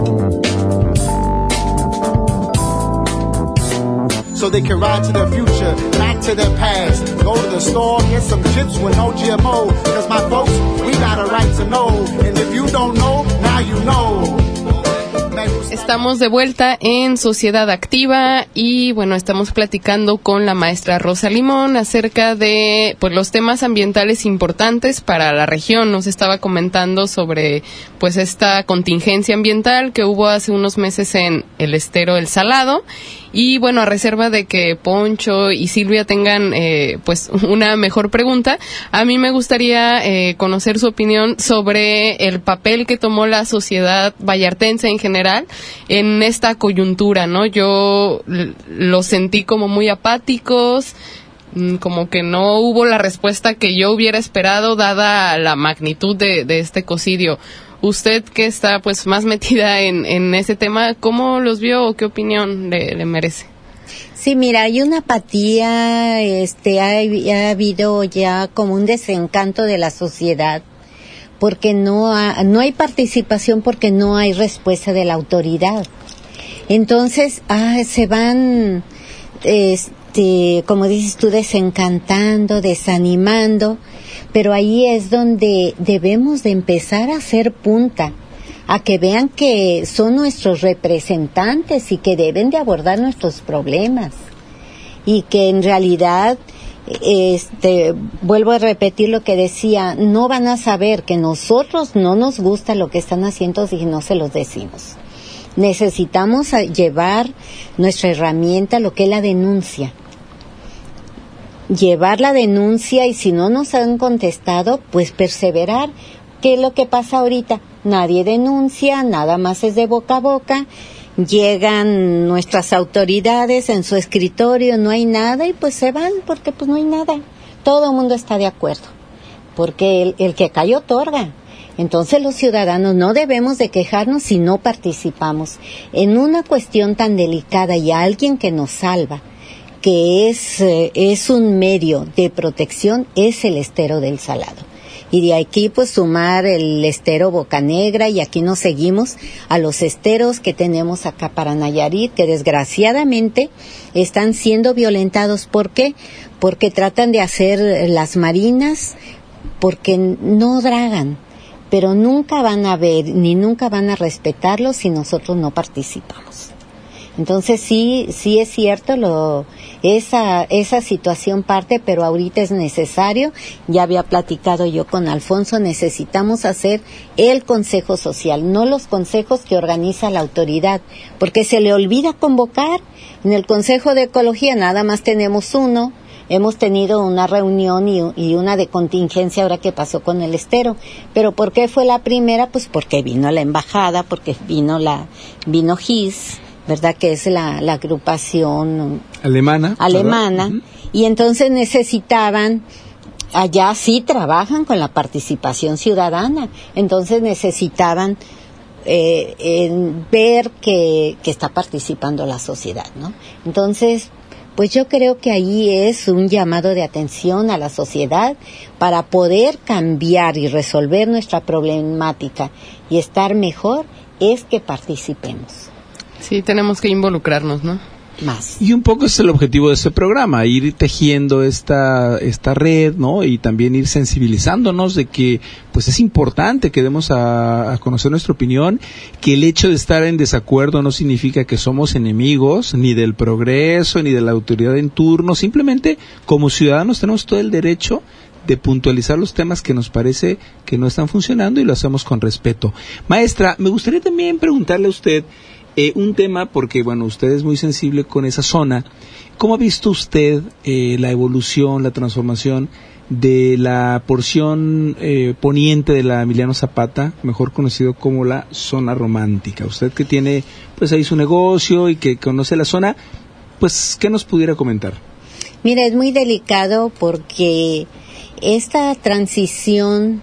So they can ride to their future, not to their past. Go to the store, get some chips with no G M O. Cause my folks, we got a right to know. And if you don't know, now you know. Estamos de vuelta en Sociedad Activa y bueno, estamos platicando con la maestra Rosa Limón acerca de pues los temas ambientales importantes para la región. Nos estaba comentando sobre pues esta contingencia ambiental que hubo hace unos meses en el estero El Salado. Y bueno, a reserva de que Poncho y Silvia tengan eh, pues una mejor pregunta, a mí me gustaría eh, conocer su opinión sobre el papel que tomó la sociedad vallartense en general en esta coyuntura, ¿no? Yo l- los sentí como muy apáticos, como que no hubo la respuesta que yo hubiera esperado dada la magnitud de, de este ecocidio. Usted que está pues más metida en, en ese tema, ¿cómo los vio o qué opinión le, le merece? Sí, mira, hay una apatía, este, ha, ha habido ya como un desencanto de la sociedad, porque no, ha, no hay participación, porque no hay respuesta de la autoridad. Entonces, ah, se van, este, como dices tú, desencantando, desanimando. Pero ahí es donde debemos de empezar a hacer punta, a que vean que son nuestros representantes y que deben de abordar nuestros problemas. Y que en realidad, este, vuelvo a repetir lo que decía, no van a saber que nosotros no nos gusta lo que están haciendo si no se los decimos. Necesitamos llevar nuestra herramienta, lo que es la denuncia. Llevar la denuncia y si no nos han contestado, pues perseverar. ¿Qué es lo que pasa ahorita? Nadie denuncia, nada más es de boca a boca. Llegan nuestras autoridades en su escritorio, no hay nada y pues se van porque pues no hay nada. Todo el mundo está de acuerdo, porque el, el que calla otorga. Entonces los ciudadanos no debemos de quejarnos si no participamos en una cuestión tan delicada y a alguien que nos salva, que es, eh, es un medio de protección, es el estero del Salado. Y de aquí pues sumar el estero Bocanegra y aquí nos seguimos a los esteros que tenemos acá para Nayarit, que desgraciadamente están siendo violentados. ¿Por qué? Porque tratan de hacer las marinas, porque no dragan, pero nunca van a ver ni nunca van a respetarlos si nosotros no participamos. Entonces sí, sí es cierto, lo, esa, esa situación parte, pero ahorita es necesario, ya había platicado yo con Alfonso, necesitamos hacer el consejo social, no los consejos que organiza la autoridad, porque se le olvida convocar. En el Consejo de Ecología nada más tenemos uno, hemos tenido una reunión y, y una de contingencia ahora que pasó con el estero, pero ¿por qué fue la primera? Pues porque vino la embajada, porque vino la, vino G I S, ¿verdad? Que es la, la agrupación alemana. Alemana. Uh-huh. Y entonces necesitaban, allá sí trabajan con la participación ciudadana, entonces necesitaban eh, en ver que, que está participando la sociedad, ¿no? Entonces, pues yo creo que ahí es un llamado de atención a la sociedad para poder cambiar y resolver nuestra problemática y estar mejor, es que participemos. Sí, tenemos que involucrarnos, ¿no? Más. Y un poco es el objetivo de este programa, ir tejiendo esta esta red, ¿no? Y también ir sensibilizándonos de que pues es importante que demos a, a conocer nuestra opinión, que el hecho de estar en desacuerdo no significa que somos enemigos ni del progreso ni de la autoridad en turno, simplemente como ciudadanos tenemos todo el derecho de puntualizar los temas que nos parece que no están funcionando y lo hacemos con respeto. Maestra, me gustaría también preguntarle a usted Eh, un tema, porque bueno, usted es muy sensible con esa zona. ¿Cómo ha visto usted eh, la evolución, la transformación de la porción eh, poniente de la Emiliano Zapata, mejor conocido como la zona romántica? Usted que tiene pues ahí su negocio y que conoce la zona, pues ¿qué nos pudiera comentar? Mira, es muy delicado porque esta transición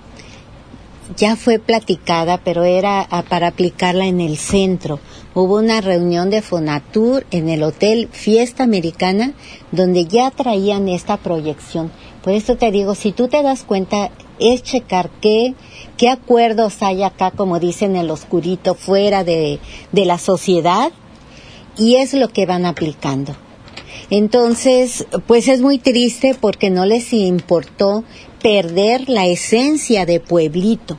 ya fue platicada, pero era a, para aplicarla en el centro. Hubo una reunión de Fonatur en el Hotel Fiesta Americana, donde ya traían esta proyección. Por esto te digo, si tú te das cuenta, es checar qué, qué acuerdos hay acá, como dicen, el oscurito, fuera de, de la sociedad, y es lo que van aplicando. Entonces, pues es muy triste porque no les importó perder la esencia de pueblito,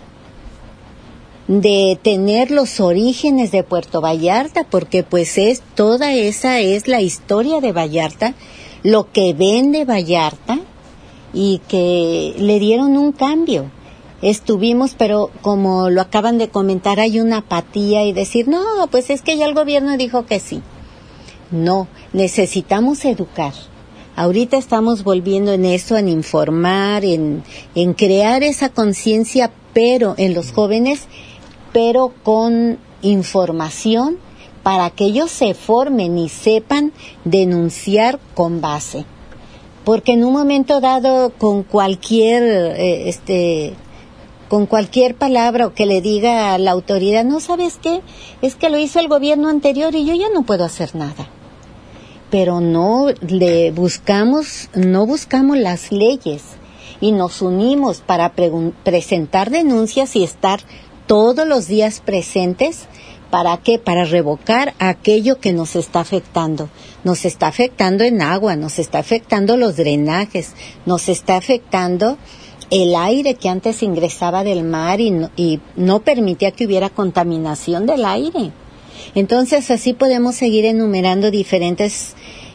de tener los orígenes de Puerto Vallarta, porque pues es toda esa es la historia de Vallarta, lo que vende Vallarta, y que le dieron un cambio. Estuvimos, pero como lo acaban de comentar, hay una apatía y decir, no, pues es que ya el gobierno dijo que sí. No, necesitamos educar. Ahorita estamos volviendo en eso, en informar, en, en crear esa conciencia, pero en los jóvenes, pero con información para que ellos se formen y sepan denunciar con base. Porque en un momento dado, con cualquier, eh, este, con cualquier palabra o que le diga a la autoridad, no, ¿sabes qué? Es que lo hizo el gobierno anterior y yo ya no puedo hacer nada. Pero no le buscamos, no buscamos las leyes y nos unimos para pregun- presentar denuncias y estar todos los días presentes. ¿Para qué? Para revocar aquello que nos está afectando. Nos está afectando en agua, nos está afectando los drenajes, nos está afectando el aire que antes ingresaba del mar y no, y no permitía que hubiera contaminación del aire. Entonces así podemos seguir enumerando diferentes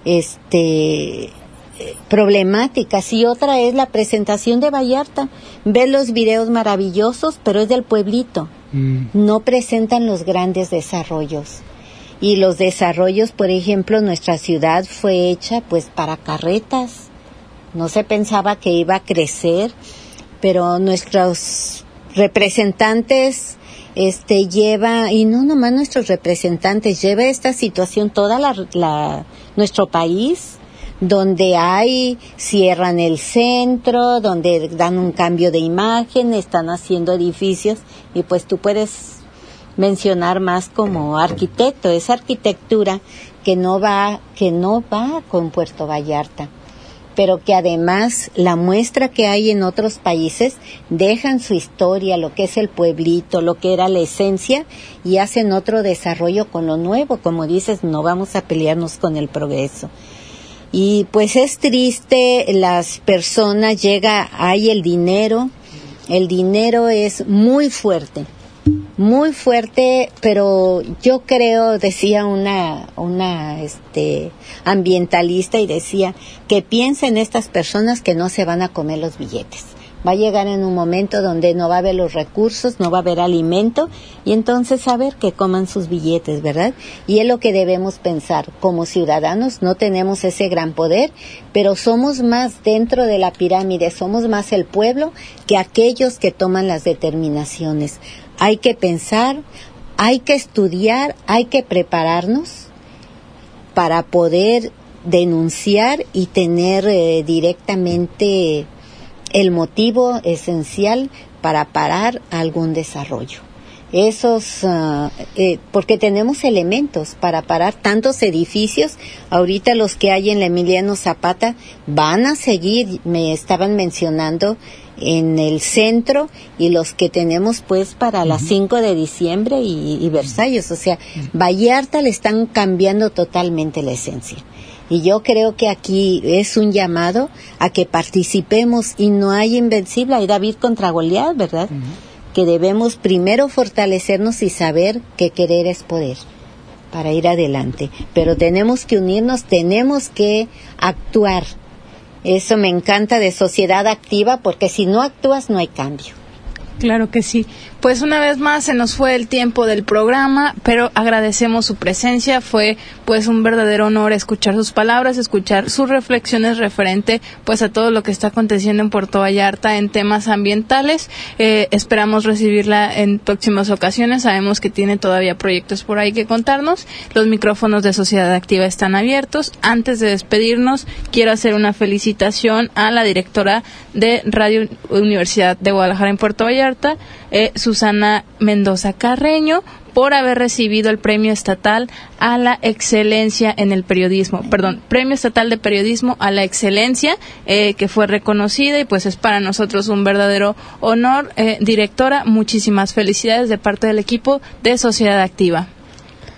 este problemáticas. Y otra es la presentación de Vallarta. Ver los videos maravillosos, pero es del pueblito. Mm. No presentan los grandes desarrollos. Y los desarrollos, por ejemplo, nuestra ciudad fue hecha pues para carretas. No se pensaba que iba a crecer, pero nuestros representantes este lleva, y no nomás nuestros representantes, lleva esta situación toda la, la nuestro país, donde hay, cierran el centro, donde dan un cambio de imagen, están haciendo edificios, y pues tú puedes mencionar más como arquitecto, esa arquitectura que no va, que no va con Puerto Vallarta, pero que además la muestra que hay en otros países dejan su historia, lo que es el pueblito, lo que era la esencia, y hacen otro desarrollo con lo nuevo. Como dices, no vamos a pelearnos con el progreso. Y pues es triste, las personas llega, hay el dinero, el dinero es muy fuerte, muy fuerte, pero yo creo, decía una, una, este, ambientalista, y decía que piensen estas personas que no se van a comer los billetes. Va a llegar en un momento donde no va a haber los recursos, no va a haber alimento, y entonces saber que coman sus billetes, ¿verdad? Y es lo que debemos pensar. Como ciudadanos no tenemos ese gran poder, pero somos más dentro de la pirámide, somos más el pueblo que aquellos que toman las determinaciones. Hay que pensar, hay que estudiar, hay que prepararnos para poder denunciar y tener eh, directamente el motivo esencial para parar algún desarrollo. Esos, uh, eh, porque tenemos elementos para parar tantos edificios. Ahorita los que hay en la Emiliano Zapata van a seguir, me estaban mencionando, en el centro, y los que tenemos pues para uh-huh. las cinco de diciembre y, y Versalles. O sea, uh-huh. Vallarta le están cambiando totalmente la esencia. Y yo creo que aquí es un llamado a que participemos, y no hay invencible, hay David contra Goliat, ¿verdad? Uh-huh. Que debemos primero fortalecernos y saber que querer es poder para ir adelante. Pero tenemos que unirnos, tenemos que actuar. Eso me encanta de sociedad activa, porque si no actúas no hay cambio. Claro que sí. Pues una vez más se nos fue el tiempo del programa, pero agradecemos su presencia. Fue pues un verdadero honor escuchar sus palabras, escuchar sus reflexiones referente pues a todo lo que está aconteciendo en Puerto Vallarta en temas ambientales. Eh, esperamos recibirla en próximas ocasiones. Sabemos que tiene todavía proyectos por ahí que contarnos. Los micrófonos de Sociedad Activa están abiertos. Antes de despedirnos, quiero hacer una felicitación a la directora de Radio Universidad de Guadalajara en Puerto Vallarta, eh, Susana Mendoza Carreño, por haber recibido el Premio Estatal a la Excelencia en el Periodismo, perdón, Premio Estatal de Periodismo a la Excelencia, eh, que fue reconocida, y pues es para nosotros un verdadero honor. Eh, directora, muchísimas felicidades de parte del equipo de Sociedad Activa.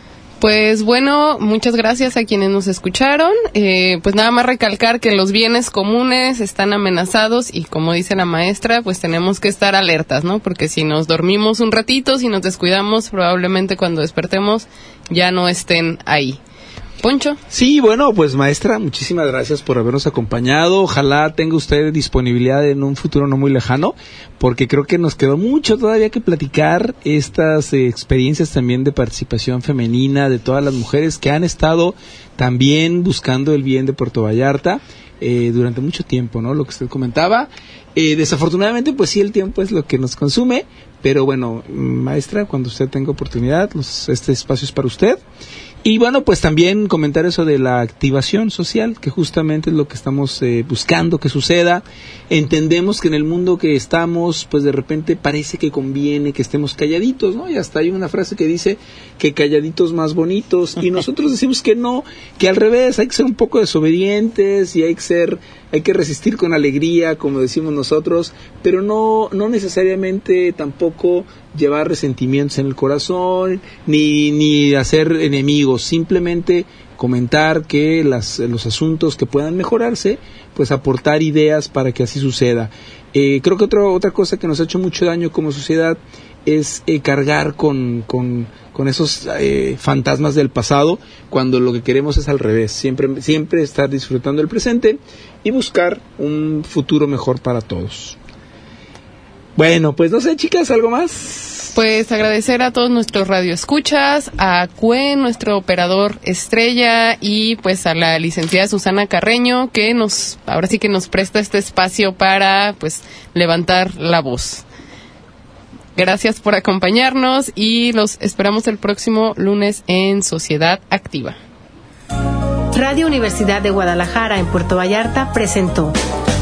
Pues bueno, muchas gracias a quienes nos escucharon. Eh, pues nada más recalcar que los bienes comunes están amenazados y como dice la maestra, pues tenemos que estar alertas, ¿no? Porque si nos dormimos un ratito, si nos descuidamos, probablemente cuando despertemos ya no estén ahí. Poncho. Sí, bueno, pues maestra, muchísimas gracias por habernos acompañado. Ojalá tenga usted disponibilidad en un futuro no muy lejano, porque creo que nos quedó mucho todavía que platicar, estas eh, experiencias también de participación femenina de todas las mujeres que han estado también buscando el bien de Puerto Vallarta eh, durante mucho tiempo, ¿no? Lo que usted comentaba. Eh, desafortunadamente, pues sí, el tiempo es lo que nos consume, pero bueno, maestra, cuando usted tenga oportunidad, los, este espacio es para usted. Y bueno, pues también comentar eso de la activación social, que justamente es lo que estamos eh, buscando que suceda. Entendemos que en el mundo que estamos, pues de repente parece que conviene que estemos calladitos, ¿no? Y hasta hay una frase que dice que calladitos más bonitos, y nosotros decimos que no, que al revés, hay que ser un poco desobedientes y hay que ser, hay que resistir con alegría, como decimos nosotros, pero no, no necesariamente tampoco llevar resentimientos en el corazón, ni, ni hacer enemigos, simplemente comentar que las, los asuntos que puedan mejorarse, pues aportar ideas para que así suceda. Eh, creo que otro, otra cosa que nos ha hecho mucho daño como sociedad es eh, cargar con, con, con esos eh, fantasmas del pasado, cuando lo que queremos es al revés, siempre, siempre estar disfrutando el presente y buscar un futuro mejor para todos. Bueno, pues no sé, chicas, ¿algo más? Pues agradecer a todos nuestros radioescuchas, a Cuen, nuestro operador estrella, y pues a la licenciada Susana Carreño, que nos, ahora sí que nos presta este espacio para pues levantar la voz. Gracias por acompañarnos y los esperamos el próximo lunes en Sociedad Activa. Radio Universidad de Guadalajara en Puerto Vallarta presentó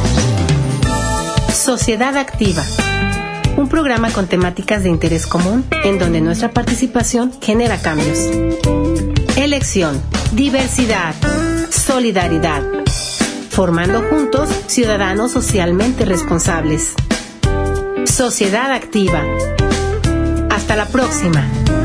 Sociedad Activa, un programa con temáticas de interés común en donde nuestra participación genera cambios. Elección, diversidad, solidaridad, formando juntos ciudadanos socialmente responsables. Sociedad Activa. Hasta la próxima.